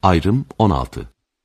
Ayrım 16.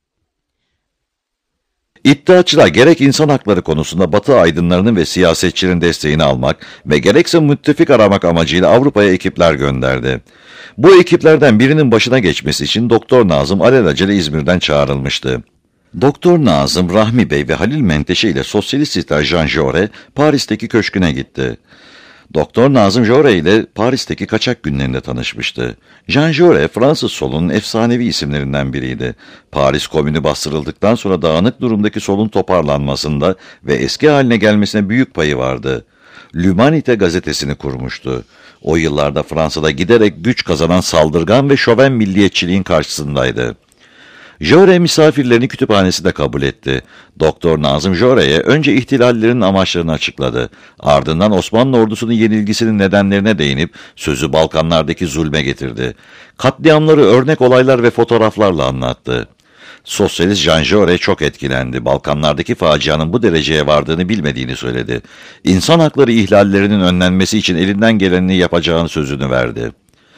İddiaçılar gerek insan hakları konusunda Batı aydınlarının ve siyasetçilerin desteğini almak ve gerekse müttefik aramak amacıyla Avrupa'ya ekipler gönderdi. Bu ekiplerden birinin başına geçmesi için Doktor Nazım alelacele İzmir'den çağrılmıştı. Doktor Nazım, Rahmi Bey ve Halil Menteşe ile sosyalist lider Jean Jaurès Paris'teki köşküne gitti. Doktor Nazım Jaurès ile Paris'teki kaçak günlerinde tanışmıştı. Jean Jaurès, Fransız solunun efsanevi isimlerinden biriydi. Paris Komünü bastırıldıktan sonra dağınık durumdaki solun toparlanmasında ve eski haline gelmesine büyük payı vardı. L'Humanité gazetesini kurmuştu. O yıllarda Fransa'da giderek güç kazanan saldırgan ve şoven milliyetçiliğin karşısındaydı. Jaurès misafirlerini kütüphanesinde kabul etti. Doktor Nazım Jaurès'e önce ihtilallerin amaçlarını açıkladı. Ardından Osmanlı ordusunun yenilgisinin nedenlerine değinip sözü Balkanlardaki zulme getirdi. Katliamları örnek olaylar ve fotoğraflarla anlattı. Sosyalist Jean Jaurès çok etkilendi. Balkanlardaki facianın bu dereceye vardığını bilmediğini söyledi. İnsan hakları ihlallerinin önlenmesi için elinden gelenini yapacağını sözünü verdi.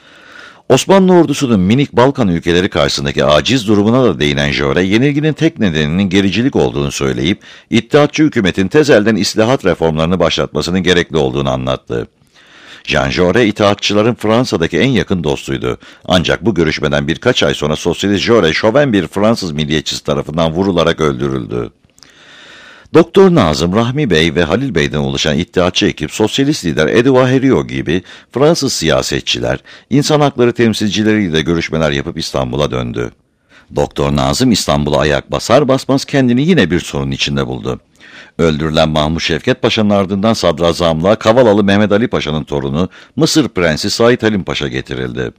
Osmanlı ordusunun minik Balkan ülkeleri karşısındaki aciz durumuna da değinen Jaurès, yenilginin tek nedeninin gericilik olduğunu söyleyip, İttihatçı hükümetin tez elden islahat reformlarını başlatmasının gerekli olduğunu anlattı. Jean Jaurès, İttihatçıların Fransa'daki en yakın dostuydu. Ancak bu görüşmeden birkaç ay sonra sosyalist Jaurès, şoven bir Fransız milliyetçisi tarafından vurularak öldürüldü. Doktor Nazım, Rahmi Bey ve Halil Bey'den oluşan İttihatçı ekip, sosyalist lider Edouard Herriot gibi Fransız siyasetçiler, insan hakları temsilcileriyle görüşmeler yapıp İstanbul'a döndü. Doktor Nazım İstanbul'a ayak basar basmaz kendini yine bir sorun içinde buldu. Öldürülen Mahmut Şevket Paşa'nın ardından sadrazamlığa Kavalalı Mehmet Ali Paşa'nın torunu Mısır Prensi Said Halim Paşa getirildi.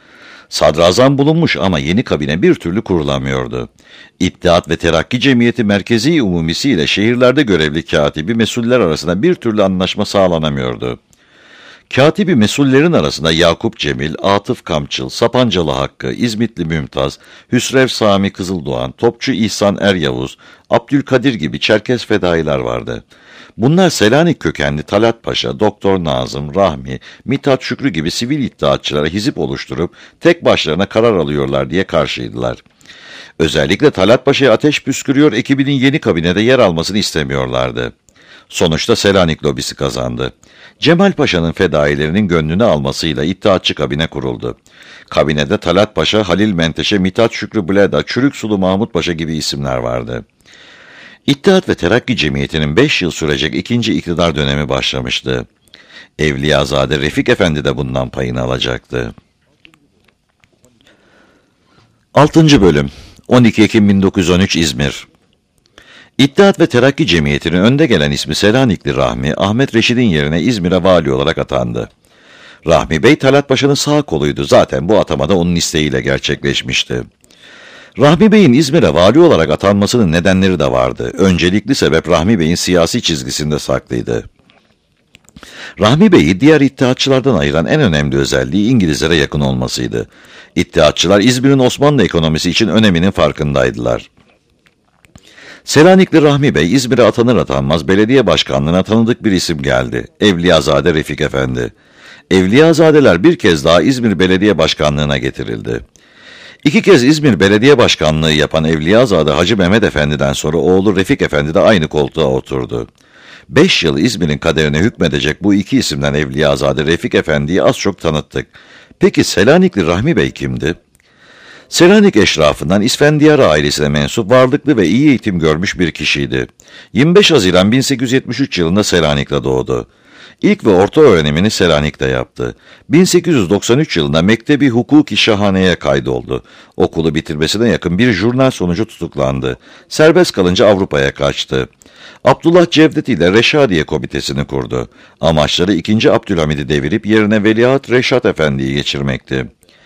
Sadrazam bulunmuş ama yeni kabine bir türlü kurulamıyordu. İttihat ve Terakki Cemiyeti Merkezi Umumisi ile şehirlerde görevli katibi mesuller arasında bir türlü anlaşma sağlanamıyordu. Katibi mesullerin arasında Yakup Cemil, Atıf Kamçıl, Sapancalı Hakkı, İzmitli Mümtaz, Hüsrev Sami Kızıldoğan, Topçu İhsan Eryavuz, Abdülkadir gibi Çerkes fedailer vardı. Bunlar Selanik kökenli Talat Paşa, Doktor Nazım, Rahmi, Mithat Şükrü gibi sivil iddiatçılara hizip oluşturup tek başlarına karar alıyorlar diye karşıydılar. Özellikle Talat Paşa'ya ateş püskürüyor, ekibinin yeni kabinede yer almasını istemiyorlardı. Sonuçta Selanik lobisi kazandı. Cemal Paşa'nın fedailerinin gönlünü almasıyla İttihatçı kabine kuruldu. Kabinede Talat Paşa, Halil Menteşe, Mithat Şükrü Bleda, Çürük Sulu Mahmut Paşa gibi isimler vardı. İttihat ve Terakki Cemiyeti'nin 5 yıl sürecek ikinci iktidar dönemi başlamıştı. Evliyazade Refik Efendi de bundan payını alacaktı. 6. Bölüm 12 Ekim 1913 İzmir. İttihat ve Terakki Cemiyeti'nin önde gelen ismi Selanikli Rahmi, Ahmet Reşid'in yerine İzmir'e vali olarak atandı. Rahmi Bey, Talat Paşa'nın sağ koluydu. Zaten bu atama da onun isteğiyle gerçekleşmişti. Rahmi Bey'in İzmir'e vali olarak atanmasının nedenleri de vardı. Öncelikli sebep Rahmi Bey'in siyasi çizgisinde saklıydı. Rahmi Bey'i diğer İttihatçılardan ayıran en önemli özelliği İngilizlere yakın olmasıydı. İttihatçılar İzmir'in Osmanlı ekonomisi için öneminin farkındaydılar. Selanikli Rahmi Bey İzmir'e atanır atanmaz belediye başkanlığına tanıdık bir isim geldi. Evliyazade Refik Efendi. Evliyazadeler bir kez daha İzmir Belediye Başkanlığı'na getirildi. 2 kez İzmir Belediye Başkanlığı yapan Evliyazade Hacı Mehmet Efendi'den sonra oğlu Refik Efendi de aynı koltuğa oturdu. 5 yıl İzmir'in kaderine hükmedecek bu iki isimden Evliyazade Refik Efendi'yi az çok tanıttık. Peki Selanikli Rahmi Bey kimdi? Selanik eşrafından İsfendiyar ailesine mensup varlıklı ve iyi eğitim görmüş bir kişiydi. 25 Haziran 1873 yılında Selanik'te doğdu. İlk ve orta öğrenimini Selanik'te yaptı. 1893 yılında Mektebi Hukuki Şahane'ye kaydoldu. Okulu bitirmesine yakın bir jurnal sonucu tutuklandı. Serbest kalınca Avrupa'ya kaçtı. Abdullah Cevdet ile Reşadiye Komitesi'ni kurdu. Amaçları 2. Abdülhamid'i devirip yerine Veliaht Reşat Efendi'yi geçirmekti.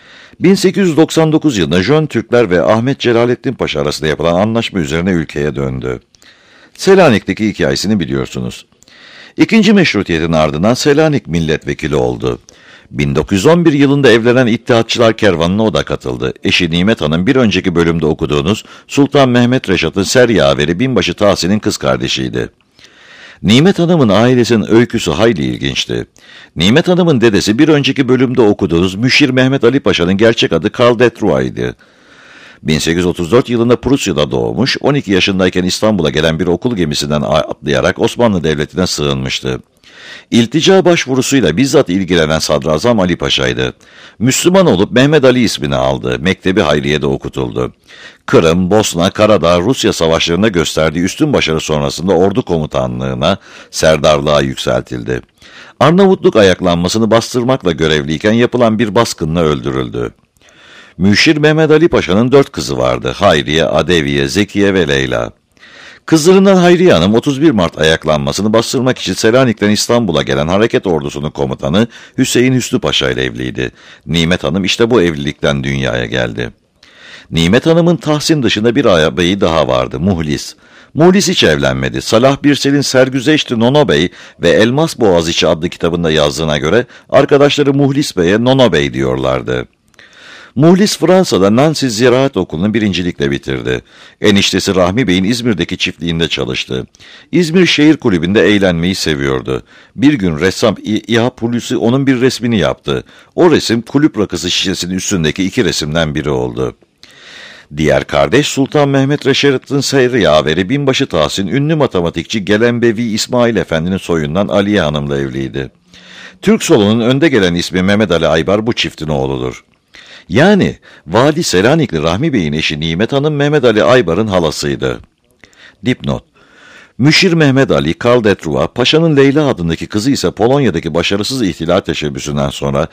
1899 yılında Jön Türkler ve Ahmet Celalettin Paşa arasında yapılan anlaşma üzerine ülkeye döndü. Selanik'teki hikayesini biliyorsunuz. İkinci meşrutiyetin ardından Selanik milletvekili oldu. 1911 yılında evlenen İttihatçılar kervanına o da katıldı. Eşi Nimet Hanım bir önceki bölümde okuduğunuz Sultan Mehmet Reşat'ın seryaveri binbaşı Tahsin'in kız kardeşiydi. Nimet Hanım'ın ailesinin öyküsü hayli ilginçti. Nimet Hanım'ın dedesi bir önceki bölümde okuduğunuz Müşir Mehmet Ali Paşa'nın gerçek adı Karl de Troyes'ydi. 1834 yılında Prusya'da doğmuş, 12 yaşındayken İstanbul'a gelen bir okul gemisinden atlayarak Osmanlı Devleti'ne sığınmıştı. İltica başvurusuyla bizzat ilgilenen Sadrazam Ali Paşa'ydı. Müslüman olup Mehmet Ali ismini aldı. Mektebi Hayriye'de okutuldu. Kırım, Bosna, Karadağ, Rusya savaşlarında gösterdiği üstün başarı sonrasında ordu komutanlığına, serdarlığa yükseltildi. Arnavutluk ayaklanmasını bastırmakla görevliyken yapılan bir baskınla öldürüldü. Müşir Mehmet Ali Paşa'nın 4 kızı vardı. Hayriye, Adeviye, Zekiye ve Leyla. Kızlarından Hayriye Hanım 31 Mart ayaklanmasını bastırmak için Selanik'ten İstanbul'a gelen hareket ordusunun komutanı Hüseyin Hüsnü Paşa ile evliydi. Nimet Hanım işte bu evlilikten dünyaya geldi. Nimet Hanım'ın Tahsin dışında bir ağabeyi daha vardı, Muhlis. Muhlis hiç evlenmedi. Salah Birsel'in Sergüzeşti Nono Bey ve Elmas Boğaziçi adlı kitabında yazdığına göre arkadaşları Muhlis Bey'e Nono Bey diyorlardı. Muhlis Fransa'da Nancy Ziraat Okulu'nu birincilikle bitirdi. Eniştesi Rahmi Bey'in İzmir'deki çiftliğinde çalıştı. İzmir Şehir Kulübü'nde eğlenmeyi seviyordu. Bir gün ressam İHA Hulusi onun bir resmini yaptı. O resim kulüp rakısı şişesinin üstündeki 2 resimden biri oldu. Diğer kardeş Sultan Mehmet Reşat'ın seyri yaveri binbaşı Tahsin, ünlü matematikçi Gelenbevi İsmail Efendi'nin soyundan Aliye Hanım'la evliydi. Türk solunun önde gelen ismi Mehmet Ali Aybar bu çiftin oğludur. Yani Vali Selanikli Rahmi Bey'in eşi Nimet Hanım Mehmet Ali Aybar'ın halasıydı. Dipnot: Müşir Mehmet Ali Karl Detruva, Paşa'nın Leyla adındaki kızı ise Polonya'daki başarısız ihtilal teşebbüsünden sonra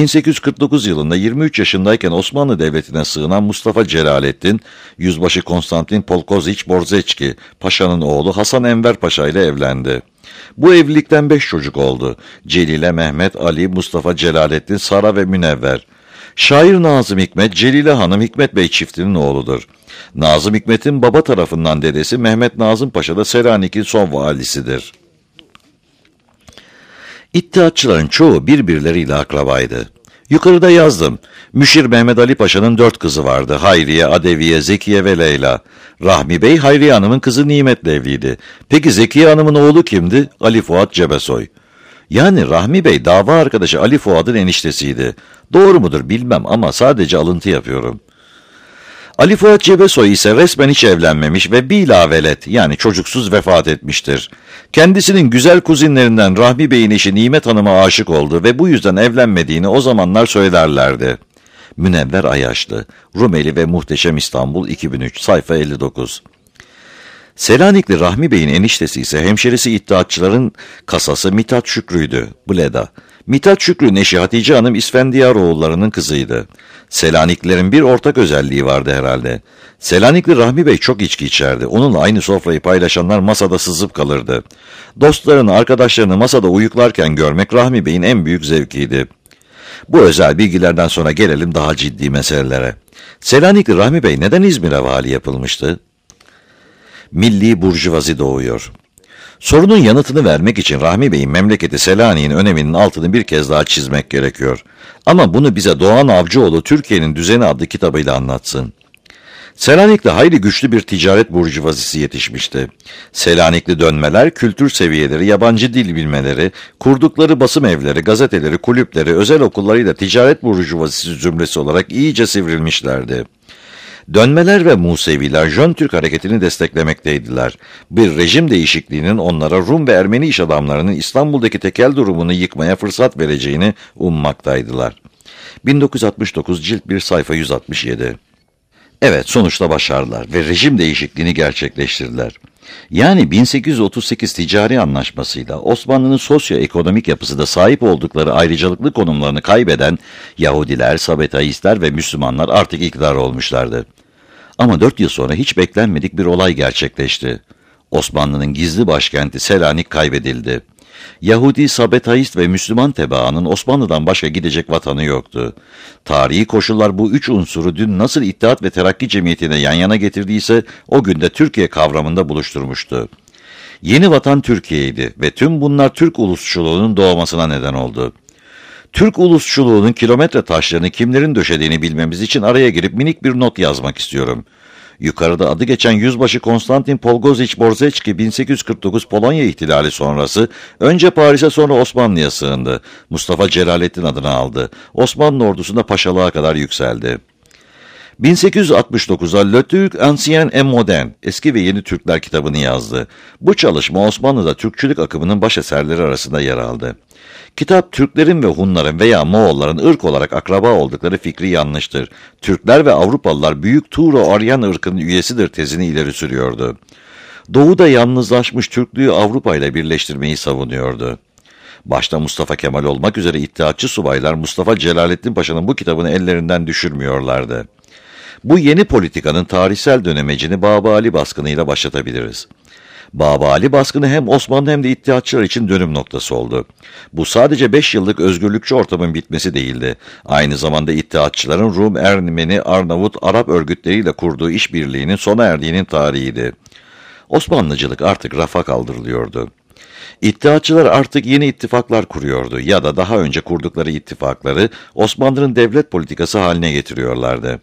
1849 yılında 23 yaşındayken Osmanlı Devleti'ne sığınan Mustafa Celalettin, Yüzbaşı Konstantin Polkoziç Borzeçki, Paşa'nın oğlu Hasan Enver Paşa ile evlendi. Bu evlilikten 5 çocuk oldu. Celile, Mehmet, Ali, Mustafa Celalettin, Sara ve Münevver. Şair Nazım Hikmet, Celile Hanım Hikmet Bey çiftinin oğludur. Nazım Hikmet'in baba tarafından dedesi Mehmet Nazım Paşa da Selanik'in son valisidir. İttihatçıların çoğu birbirleriyle akrabaydı. Yukarıda yazdım. Müşir Mehmet Ali Paşa'nın 4 kızı vardı. Hayriye, Adeviye, Zekiye ve Leyla. Rahmi Bey, Hayriye Hanım'ın kızı Nimet'le evliydi. Peki Zekiye Hanım'ın oğlu kimdi? Ali Fuat Cebesoy. Yani Rahmi Bey dava arkadaşı Ali Fuad'ın eniştesiydi. Doğru mudur bilmem ama sadece alıntı yapıyorum. Ali Fuat Cebesoy ise resmen hiç evlenmemiş ve bilavelet yani çocuksuz vefat etmiştir. Kendisinin güzel kuzinlerinden Rahmi Bey'in eşi Nimet Hanım'a aşık oldu ve bu yüzden evlenmediğini o zamanlar söylerlerdi. Münevver Ayaşlı, Rumeli ve Muhteşem İstanbul 2003, sayfa 59. Selanikli Rahmi Bey'in eniştesi ise hemşerisi İttihatçıların kasası Mithat Şükrü'ydü, Bleda. Mithat Şükrü'nün eşi Hatice Hanım İsfendiyaroğullarının kızıydı. Selaniklilerin bir ortak özelliği vardı herhalde. Selanikli Rahmi Bey çok içki içerdi. Onunla aynı sofrayı paylaşanlar masada sızıp kalırdı. Dostlarını, arkadaşlarını masada uyuklarken görmek Rahmi Bey'in en büyük zevkiydi. Bu özel bilgilerden sonra gelelim daha ciddi meselelere. Selanikli Rahmi Bey neden İzmir'e vali yapılmıştı? Milli burjuvazi doğuyor. Sorunun yanıtını vermek için Rahmi Bey'in memleketi Selanik'in öneminin altını bir kez daha çizmek gerekiyor. Ama bunu bize Doğan Avcıoğlu Türkiye'nin Düzeni adlı kitabıyla anlatsın. Selanik'te hayli güçlü bir ticaret burjuvazisi yetişmişti. Selanikli dönmeler, kültür seviyeleri, yabancı dil bilmeleri, kurdukları basım evleri, gazeteleri, kulüpleri, özel okullarıyla ticaret burjuvazisi zümresi olarak iyice sivrilmişlerdi. Dönmeler ve Museviler Jön Türk hareketini desteklemekteydiler. Bir rejim değişikliğinin onlara Rum ve Ermeni iş adamlarının İstanbul'daki tekel durumunu yıkmaya fırsat vereceğini ummaktaydılar. 1969 cilt 1 sayfa 167. Evet, sonuçta başardılar ve rejim değişikliğini gerçekleştirdiler. Yani 1838 ticari anlaşmasıyla Osmanlı'nın sosyoekonomik yapısında sahip oldukları ayrıcalıklı konumlarını kaybeden Yahudiler, Sabetaistler ve Müslümanlar artık iktidar olmuşlardı. Ama 4 yıl sonra hiç beklenmedik bir olay gerçekleşti. Osmanlı'nın gizli başkenti Selanik kaybedildi. Yahudi, Sabetaist ve Müslüman tebaanın Osmanlı'dan başka gidecek vatanı yoktu. Tarihi koşullar bu 3 unsuru dün nasıl İttihat ve Terakki Cemiyeti'ne yan yana getirdiyse o günde Türkiye kavramında buluşturmuştu. Yeni vatan Türkiye'ydi ve tüm bunlar Türk ulusçuluğunun doğmasına neden oldu. Türk ulusçuluğunun kilometre taşlarını kimlerin döşediğini bilmemiz için araya girip minik bir not yazmak istiyorum. Yukarıda adı geçen Yüzbaşı Konstantin Polkoziç Borzeçki 1849 Polonya ihtilali sonrası önce Paris'e sonra Osmanlı'ya sığındı. Mustafa Celalettin adını aldı. Osmanlı ordusunda paşalığa kadar yükseldi. 1869'da Le Turc Ancien et Moderne, Eski ve Yeni Türkler kitabını yazdı. Bu çalışma Osmanlı'da Türkçülük akımının baş eserleri arasında yer aldı. Kitap, Türklerin ve Hunların veya Moğolların ırk olarak akraba oldukları fikri yanlıştır. Türkler ve Avrupalılar Büyük Tuğro-Aryan ırkının üyesidir tezini ileri sürüyordu. Doğu'da yalnızlaşmış Türklüğü Avrupa ile birleştirmeyi savunuyordu. Başta Mustafa Kemal olmak üzere İttihatçı subaylar Mustafa Celalettin Paşa'nın bu kitabını ellerinden düşürmüyorlardı. Bu yeni politikanın tarihsel dönemecini Babali baskınıyla başlatabiliriz. Babali baskını hem Osmanlı hem de İttihatçılar için dönüm noktası oldu. Bu sadece 5 yıllık özgürlükçü ortamın bitmesi değildi. Aynı zamanda İttihatçıların Rum, Ermeni, Arnavut, Arap örgütleriyle kurduğu işbirliğinin sona erdiğinin tarihiydi. Osmanlıcılık artık rafa kaldırılıyordu. İttihatçılar artık yeni ittifaklar kuruyordu ya da daha önce kurdukları ittifakları Osmanlı'nın devlet politikası haline getiriyorlardı.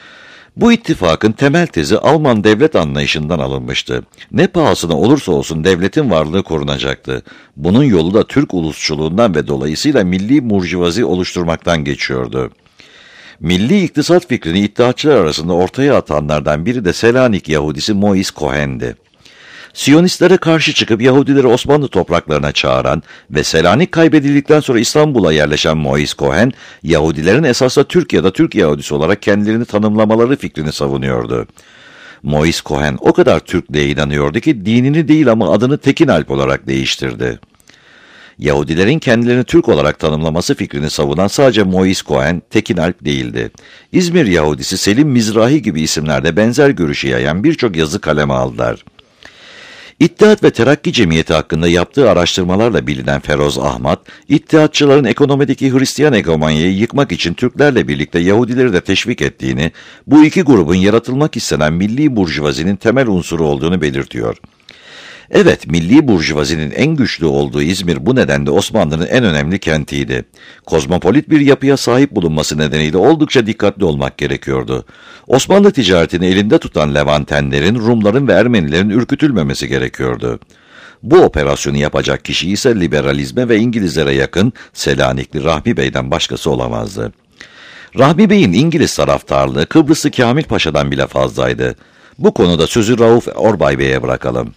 Bu ittifakın temel tezi Alman devlet anlayışından alınmıştı. Ne pahasına olursa olsun devletin varlığı korunacaktı. Bunun yolu da Türk ulusçuluğundan ve dolayısıyla milli burjuvazi oluşturmaktan geçiyordu. Milli iktisat fikrini İttihatçılar arasında ortaya atanlardan biri de Selanik Yahudisi Moïse Cohen'di. Siyonistlere karşı çıkıp Yahudileri Osmanlı topraklarına çağıran ve Selanik kaybedildikten sonra İstanbul'a yerleşen Moïse Cohen, Yahudilerin esasla Türk ya da Türk Yahudisi olarak kendilerini tanımlamaları fikrini savunuyordu. Moïse Cohen o kadar Türklüğe inanıyordu ki dinini değil ama adını Tekinalp olarak değiştirdi. Yahudilerin kendilerini Türk olarak tanımlaması fikrini savunan sadece Moïse Cohen, Tekinalp değildi. İzmir Yahudisi Selim Mizrahi gibi isimlerde benzer görüşü yayan birçok yazı kaleme aldılar. İttihat ve Terakki Cemiyeti hakkında yaptığı araştırmalarla bilinen Feroz Ahmat, İttihatçıların ekonomideki Hristiyan egomanyayı yıkmak için Türklerle birlikte Yahudileri de teşvik ettiğini, bu iki grubun yaratılmak istenen milli burjuvazinin temel unsuru olduğunu belirtiyor. Evet, milli burjuvazinin en güçlü olduğu İzmir bu nedenle Osmanlı'nın en önemli kentiydi. Kozmopolit bir yapıya sahip bulunması nedeniyle oldukça dikkatli olmak gerekiyordu. Osmanlı ticaretini elinde tutan Levantenlerin, Rumların ve Ermenilerin ürkütülmemesi gerekiyordu. Bu operasyonu yapacak kişi ise liberalizme ve İngilizlere yakın Selanikli Rahmi Bey'den başkası olamazdı. Rahmi Bey'in İngiliz taraftarlığı Kıbrıslı Kamil Paşa'dan bile fazlaydı. Bu konuda sözü Rauf Orbay Bey'e bırakalım.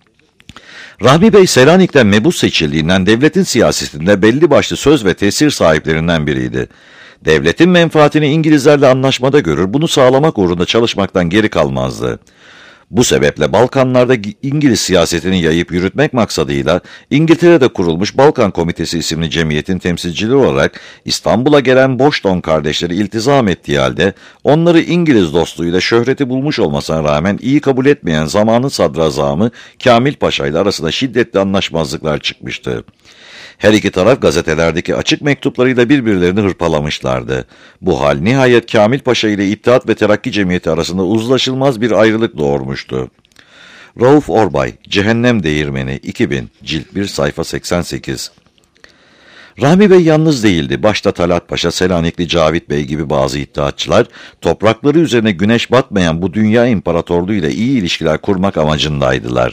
Rahmi Bey, Selanik'ten mebus seçildiğinden devletin siyasetinde belli başlı söz ve tesir sahiplerinden biriydi. Devletin menfaatini İngilizlerle anlaşmada görür, bunu sağlamak uğrunda çalışmaktan geri kalmazdı. Bu sebeple Balkanlarda İngiliz siyasetini yayıp yürütmek maksadıyla İngiltere'de kurulmuş Balkan Komitesi isimli cemiyetin temsilcileri olarak İstanbul'a gelen Boşton kardeşleri iltizam ettiği halde onları İngiliz dostluğuyla şöhreti bulmuş olmasına rağmen iyi kabul etmeyen zamanın sadrazamı Kamil Paşa ile arasında şiddetli anlaşmazlıklar çıkmıştı. Her iki taraf gazetelerdeki açık mektuplarıyla birbirlerini hırpalamışlardı. Bu hal nihayet Kamil Paşa ile İttihat ve Terakki Cemiyeti arasında uzlaşılmaz bir ayrılık doğurmuştu. Rauf Orbay, Cehennem Değirmeni, 2000, cilt 1, sayfa 88. Rahmi Bey yalnız değildi. Başta Talat Paşa, Selanikli Cavit Bey gibi bazı iddiatçılar, toprakları üzerine güneş batmayan bu dünya imparatorluğu ile iyi ilişkiler kurmak amacındaydılar.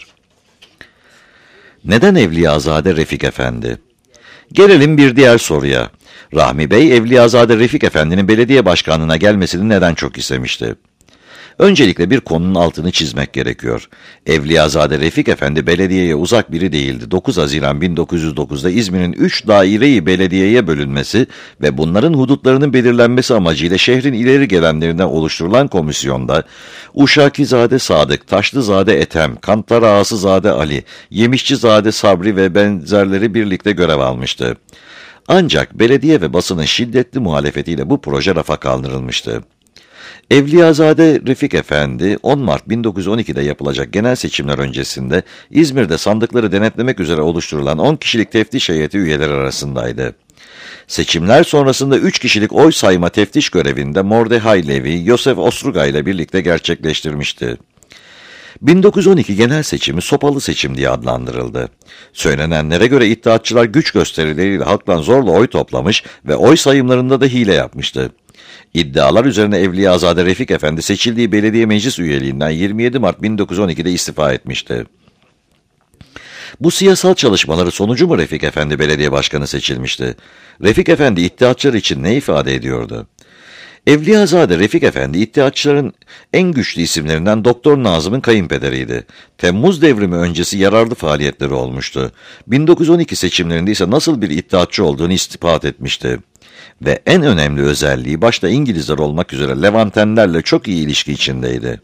Neden Evliyazade Refik Efendi? Gelelim bir diğer soruya. Rahmi Bey, Evliyazade Refik Efendi'nin belediye başkanlığına gelmesini neden çok istemişti? Öncelikle bir konunun altını çizmek gerekiyor. Evliyazade Refik Efendi belediyeye uzak biri değildi. 9 Haziran 1909'da İzmir'in 3 daireyi belediyeye bölünmesi ve bunların hudutlarının belirlenmesi amacıyla şehrin ileri gelenlerinden oluşturulan komisyonda Uşakizade Sadık, Taşlızade Ethem, Kantar Ağasızade Ali, Yemişçizade Sabri ve benzerleri birlikte görev almıştı. Ancak belediye ve basının şiddetli muhalefetiyle bu proje rafa kaldırılmıştı. Evliyazade Refik Efendi 10 Mart 1912'de yapılacak genel seçimler öncesinde İzmir'de sandıkları denetlemek üzere oluşturulan 10 kişilik teftiş heyeti üyeleri arasındaydı. Seçimler sonrasında 3 kişilik oy sayma teftiş görevinde Mordehai Levi, Yosef Ostruga ile birlikte gerçekleştirmişti. 1912 genel seçimi sopalı seçim diye adlandırıldı. Söylenenlere göre iddiatçılar güç gösterileriyle halktan zorla oy toplamış ve oy sayımlarında da hile yapmıştı. İddialar üzerine Evliyazade Refik Efendi seçildiği belediye meclis üyeliğinden 27 Mart 1912'de istifa etmişti. Bu siyasal çalışmaları sonucu mu Refik Efendi belediye başkanı seçilmişti? Refik Efendi iddiatçılar için ne ifade ediyordu? Evliyazade Refik Efendi, İttihatçıların en güçlü isimlerinden Doktor Nazım'ın kayınpederiydi. Temmuz devrimi öncesi yararlı faaliyetleri olmuştu. 1912 seçimlerinde ise nasıl bir İttihatçı olduğunu ispat etmişti. Ve en önemli özelliği başta İngilizler olmak üzere Levantenlerle çok iyi ilişki içindeydi.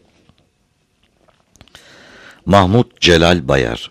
Mahmut Celal Bayar.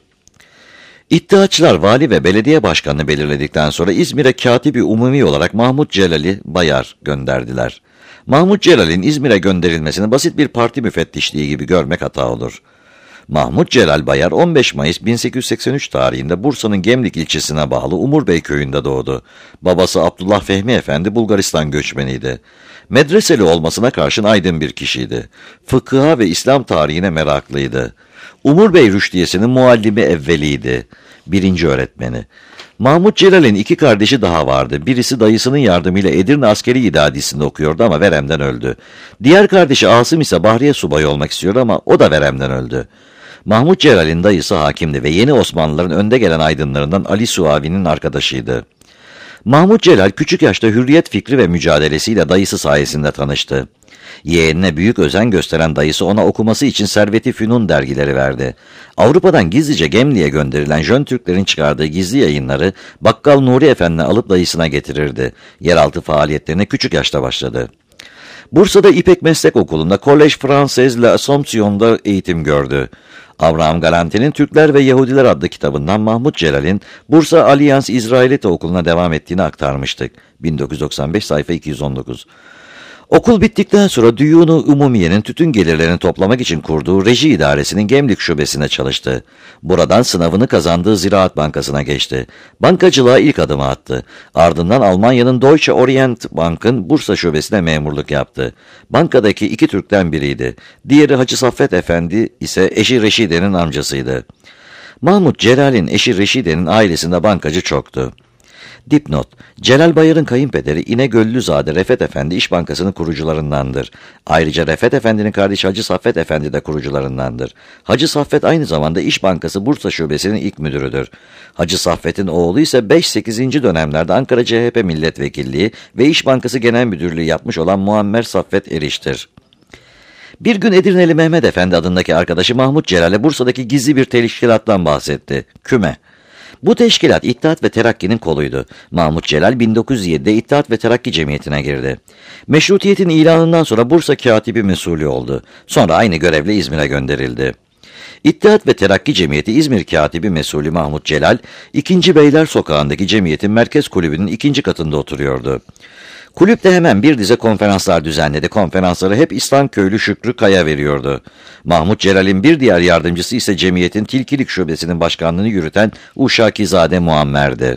İttihatçılar vali ve belediye başkanını belirledikten sonra İzmir'e katibi umumi olarak Mahmut Celal'i Bayar gönderdiler. Mahmut Celal'in İzmir'e gönderilmesini basit bir parti müfettişliği gibi görmek hata olur. Mahmut Celal Bayar 15 Mayıs 1883 tarihinde Bursa'nın Gemlik ilçesine bağlı Umurbey köyünde doğdu. Babası Abdullah Fehmi Efendi Bulgaristan göçmeniydi. Medreseli olmasına karşın aydın bir kişiydi. Fıkıha ve İslam tarihine meraklıydı. Umurbey Rüşdiyesi'nin muallimi evveliydi. Birinci öğretmeni. Mahmut Celal'in iki kardeşi daha vardı. Birisi dayısının yardımıyla Edirne Askeri İdadisi'nde okuyordu ama veremden öldü. Diğer kardeşi Asım ise Bahriye subayı olmak istiyordu ama o da veremden öldü. Mahmut Celal'in dayısı hakimdi ve yeni Osmanlıların önde gelen aydınlarından Ali Suavi'nin arkadaşıydı. Mahmut Celal küçük yaşta hürriyet fikri ve mücadelesiyle dayısı sayesinde tanıştı. Yeğenine büyük özen gösteren dayısı ona okuması için Servet-i Fünun dergileri verdi. Avrupa'dan gizlice Gemli'ye gönderilen Jön Türklerin çıkardığı gizli yayınları Bakkal Nuri Efendi alıp dayısına getirirdi. Yeraltı faaliyetlerine küçük yaşta başladı. Bursa'da İpek Meslek Okulu'nda Collège Français l'Assomption'da eğitim gördü. Abraham Galanti'nin Türkler ve Yahudiler adlı kitabından Mahmut Celal'in Bursa Alliance İsrailite Okulu'na devam ettiğini aktarmıştık. 1995 sayfa 219. Okul bittikten sonra Düyun-u Umumiye'nin tütün gelirlerini toplamak için kurduğu reji idaresinin Gemlik şubesine çalıştı. Buradan sınavını kazandığı Ziraat Bankası'na geçti. Bankacılığa ilk adımı attı. Ardından Almanya'nın Deutsche Orient Bank'ın Bursa şubesine memurluk yaptı. Bankadaki iki Türk'ten biriydi. Diğeri Hacı Saffet Efendi ise eşi Reşide'nin amcasıydı. Mahmut Celal'in eşi Reşide'nin ailesinde bankacı çoktu. Dipnot: Celal Bayar'ın kayınpederi İnegöllüzade Refet Efendi İş Bankası'nın kurucularındandır. Ayrıca Refet Efendi'nin kardeşi Hacı Saffet Efendi de kurucularındandır. Hacı Saffet aynı zamanda İş Bankası Bursa Şubesi'nin ilk müdürüdür. Hacı Saffet'in oğlu ise 5-8. dönemlerde Ankara CHP Milletvekilliği ve İş Bankası Genel Müdürlüğü yapmış olan Muammer Saffet Eriş'tir. Bir gün Edirneli Mehmet Efendi adındaki arkadaşı Mahmut Celal'e Bursa'daki gizli bir teşkilattan bahsetti. Küme. Bu teşkilat İttihat ve Terakki'nin koluydu. Mahmut Celal 1907'de İttihat ve Terakki Cemiyeti'ne girdi. Meşrutiyetin ilanından sonra Bursa Katibi Mesulü oldu. Sonra aynı görevle İzmir'e gönderildi. İttihat ve Terakki Cemiyeti İzmir Katibi Mesulü Mahmut Celal, 2. Beyler Sokağı'ndaki cemiyetin merkez kulübünün 2. katında oturuyordu. Kulüpte hemen bir dizi konferanslar düzenledi. Konferansları hep İslamköylü Şükrü Kaya veriyordu. Mahmut Celal'in bir diğer yardımcısı ise cemiyetin Tilkilik Şubesi'nin başkanlığını yürüten Uşakizade Muammer'di.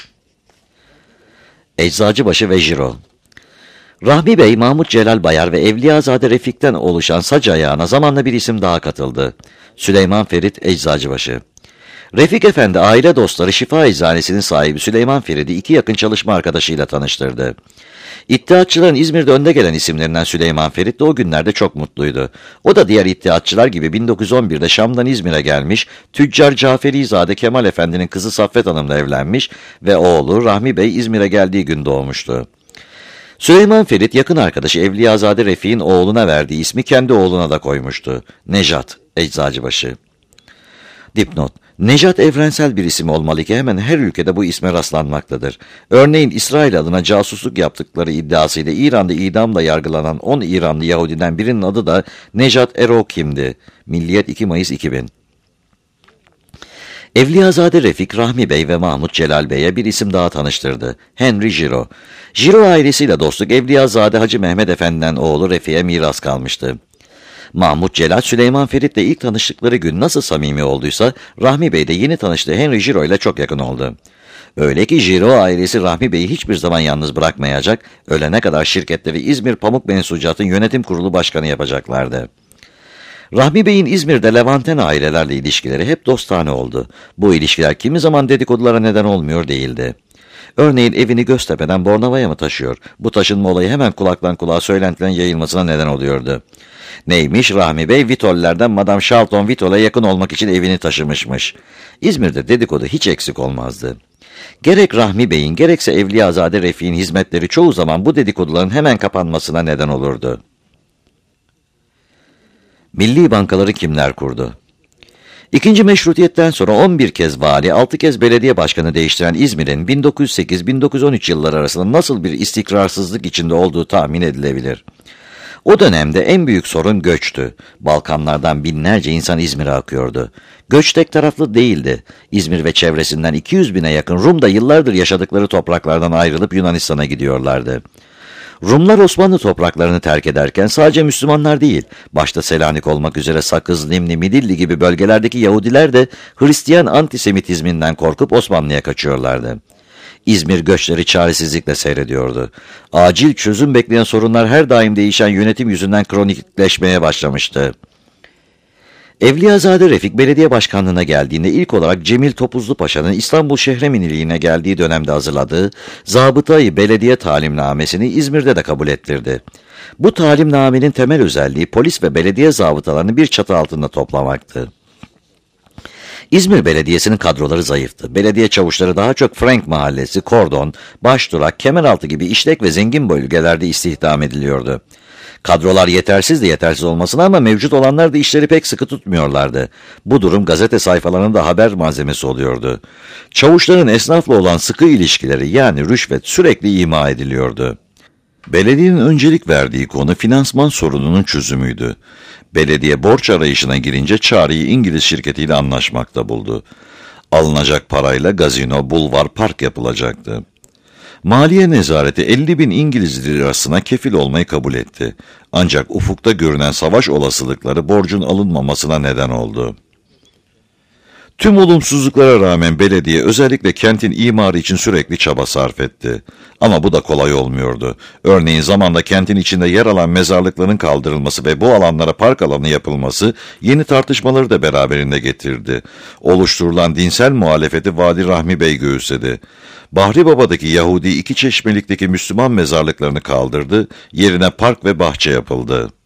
Eczacıbaşı ve Jiro. Rahmi Bey, Mahmut Celal Bayar ve Evliyazade Refik'ten oluşan sac ayağına zamanla bir isim daha katıldı. Süleyman Ferit Eczacıbaşı. Refik Efendi aile dostları Şifa Eczanesi'nin sahibi Süleyman Ferit'i iki yakın çalışma arkadaşıyla tanıştırdı. İttihatçıların İzmir'de önde gelen isimlerinden Süleyman Ferit de o günlerde çok mutluydu. O da diğer İttihatçılar gibi 1911'de Şam'dan İzmir'e gelmiş, tüccar Caferizade Kemal Efendi'nin kızı Saffet Hanım'la evlenmiş ve oğlu Rahmi Bey İzmir'e geldiği gün doğmuştu. Süleyman Ferit yakın arkadaşı Evliyazade Refik'in oğluna verdiği ismi kendi oğluna da koymuştu. Nejat Eczacıbaşı. Dipnot: Nejat evrensel bir isim olmalı ki hemen her ülkede bu isme rastlanmaktadır. Örneğin İsrail adına casusluk yaptıkları iddiasıyla İran'da idamla yargılanan 10 İranlı Yahudiden birinin adı da Nejat Erokim'di. Milliyet 2 Mayıs 2000. Evliyazade Refik, Rahmi Bey ve Mahmut Celal Bey'e bir isim daha tanıştırdı. Henry Giro. Giro ailesiyle dostluk Evliyazade Hacı Mehmet Efendi'den oğlu Refik'e miras kalmıştı. Mahmut Celal, Süleyman Ferit'le ilk tanıştıkları gün nasıl samimi olduysa, Rahmi Bey de yeni tanıştığı Henry Giro ile çok yakın oldu. Öyle ki Giro ailesi Rahmi Bey'i hiçbir zaman yalnız bırakmayacak, ölene kadar şirkette ve İzmir Pamuk Mensucat'ın yönetim kurulu başkanı yapacaklardı. Rahmi Bey'in İzmir'de Levanten ailelerle ilişkileri hep dostane oldu. Bu ilişkiler kimi zaman dedikodulara neden olmuyor değildi. Örneğin evini Göztepe'den Bornova'ya mı taşıyor? Bu taşınma olayı hemen kulaktan kulağa söylentilerin yayılmasına neden oluyordu. Neymiş? Rahmi Bey Vitoller'den Madame Charlton Vitol'e yakın olmak için evini taşımışmış. İzmir'de dedikodu hiç eksik olmazdı. Gerek Rahmi Bey'in gerekse Evliyazade Refik'in hizmetleri çoğu zaman bu dedikoduların hemen kapanmasına neden olurdu. Milli bankaları kimler kurdu? İkinci meşrutiyetten sonra 11 kez vali, 6 kez belediye başkanı değiştiren İzmir'in 1908-1913 yılları arasında nasıl bir istikrarsızlık içinde olduğu tahmin edilebilir. O dönemde en büyük sorun göçtü. Balkanlardan binlerce insan İzmir'e akıyordu. Göç tek taraflı değildi. İzmir ve çevresinden 200 bine yakın Rum da yıllardır yaşadıkları topraklardan ayrılıp Yunanistan'a gidiyorlardı. Rumlar Osmanlı topraklarını terk ederken sadece Müslümanlar değil, başta Selanik olmak üzere Sakız, Nimni, Midilli gibi bölgelerdeki Yahudiler de Hristiyan antisemitizminden korkup Osmanlı'ya kaçıyorlardı. İzmir göçleri çaresizlikle seyrediyordu. Acil çözüm bekleyen sorunlar her daim değişen yönetim yüzünden kronikleşmeye başlamıştı. Evliyazade Refik belediye başkanlığına geldiğinde ilk olarak Cemil Topuzlu Paşa'nın İstanbul Şehreminiliğine geldiği dönemde hazırladığı Zabıta-i Belediye Talimnamesini İzmir'de de kabul ettirdi. Bu talimnamenin temel özelliği polis ve belediye zabıtalarını bir çatı altında toplamaktı. İzmir Belediyesi'nin kadroları zayıftı. Belediye çavuşları daha çok Frank Mahallesi, Kordon, Başdurak, Kemeraltı gibi işlek ve zengin bölgelerde istihdam ediliyordu. Kadrolar yetersiz olmasına ama mevcut olanlar da işleri pek sıkı tutmuyorlardı. Bu durum gazete sayfalarında haber malzemesi oluyordu. Çavuşların esnafla olan sıkı ilişkileri yani rüşvet sürekli ima ediliyordu. Belediyenin öncelik verdiği konu finansman sorununun çözümüydü. Belediye borç arayışına girince çareyi İngiliz şirketiyle anlaşmakta buldu. Alınacak parayla gazino, bulvar, park yapılacaktı. Maliye nezareti 50 bin İngiliz lirasına kefil olmayı kabul etti. Ancak ufukta görünen savaş olasılıkları borcun alınmamasına neden oldu. Tüm olumsuzluklara rağmen belediye özellikle kentin imarı için sürekli çaba sarf etti. Ama bu da kolay olmuyordu. Örneğin zamanda kentin içinde yer alan mezarlıkların kaldırılması ve bu alanlara park alanı yapılması yeni tartışmaları da beraberinde getirdi. Oluşturulan dinsel muhalefeti Vali Rahmi Bey göğüsledi. Bahri Baba'daki Yahudi İki Çeşmelik'teki Müslüman mezarlıklarını kaldırdı, yerine park ve bahçe yapıldı.